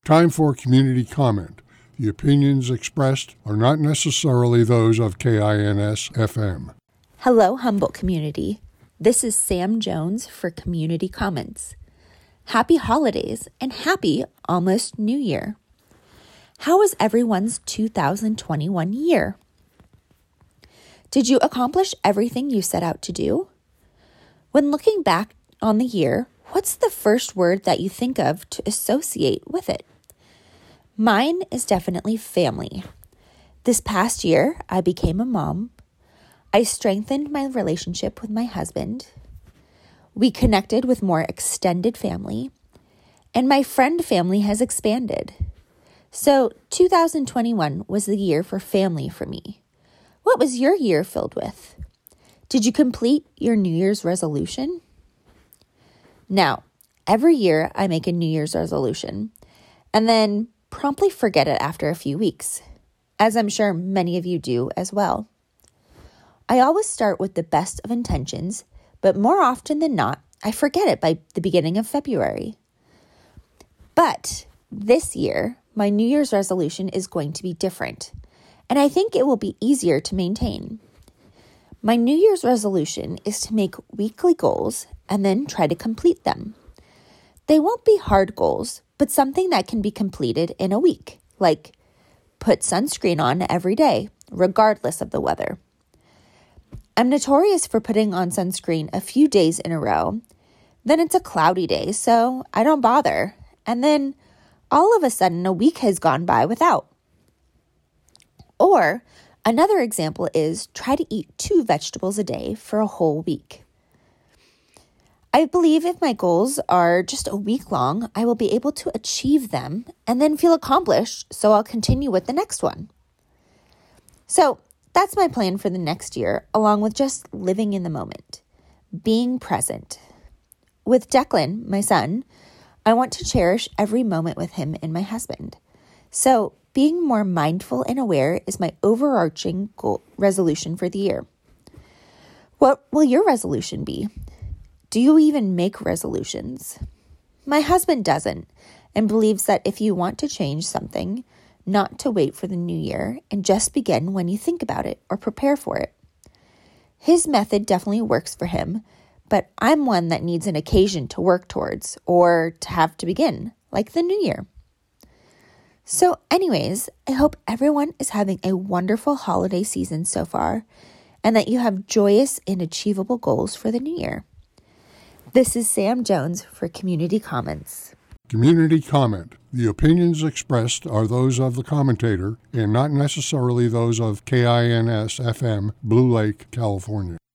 Time for community comment. The opinions expressed are not necessarily those of KINS FM. Hello, Humboldt community. This is Sam Jones for Community Comments. Happy holidays and happy almost New Year. How was everyone's 2021 year? Did you accomplish everything you set out to do? When looking back on the year, what's the first word that you think of to associate with it? Mine is definitely family. This past year, I became a mom. I strengthened my relationship with my husband. We connected with more extended family, and my friend family has expanded. So 2021 was the year for family for me. What was your year filled with? Did you complete your New Year's resolution? Now, every year I make a New Year's resolution and then promptly forget it after a few weeks, as I'm sure many of you do as well. I always start with the best of intentions, but more often than not, I forget it by the beginning of February. But this year, my New Year's resolution is going to be different, and I think it will be easier to maintain. My New Year's resolution is to make weekly goals and then try to complete them. They won't be hard goals, but something that can be completed in a week, like put sunscreen on every day, regardless of the weather. I'm notorious for putting on sunscreen a few days in a row. Then it's a cloudy day, so I don't bother. And then all of a sudden, a week has gone by without. Or another example is try to eat 2 vegetables a day for a whole week. I believe if my goals are just a week long, I will be able to achieve them and then feel accomplished, so I'll continue with the next one. So that's my plan for the next year, along with just living in the moment, being present. With Declan, my son, I want to cherish every moment with him and my husband. So being more mindful and aware is my overarching goal resolution for the year. What will your resolution be? Do you even make resolutions? My husband doesn't and believes that if you want to change something, not to wait for the new year and just begin when you think about it or prepare for it. His method definitely works for him, but I'm one that needs an occasion to work towards or to have to begin, like the new year. So anyways, I hope everyone is having a wonderful holiday season so far and that you have joyous and achievable goals for the new year. This is Sam Jones for Community Comments. Community comment. The opinions expressed are those of the commentator and not necessarily those of KINS FM, Blue Lake, California.